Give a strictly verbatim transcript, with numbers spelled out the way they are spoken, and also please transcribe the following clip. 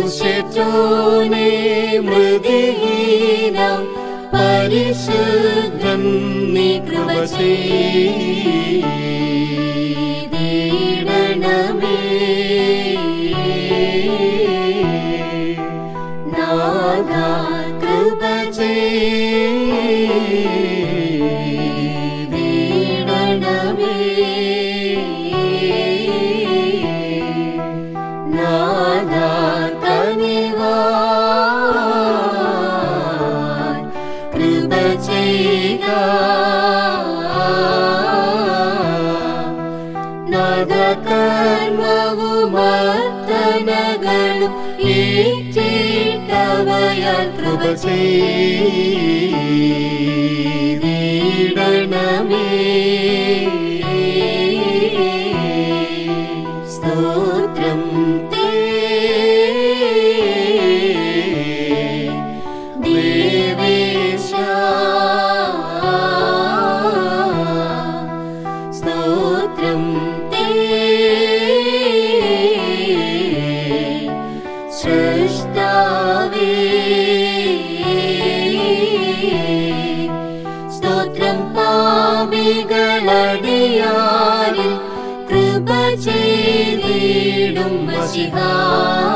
ക്രൂശിച്ചോനെ മൃതിഹീനം പരിശുദ്ധൻ നീ കൃപ ചെയ്തിടണമേ. നാഥാ കൃപ ചെയ്തിടണമേ. നാഥാ കനിവാൻ കൃപ ചെയ്യുക. നാഥാ കർമ്മവും അർത്ഥനകളും ഏറ്റിട്ടവയാൽ കൃപ ചെയ്തിടണമേ. സ്തോത്രം ദേവേശ, സ്തോത്രം സൃഷ്ടാവേ. സ്തോത്രം പാപികളടിയാരിൽ കൃപ ചെയ്തിടും മശിഹാ.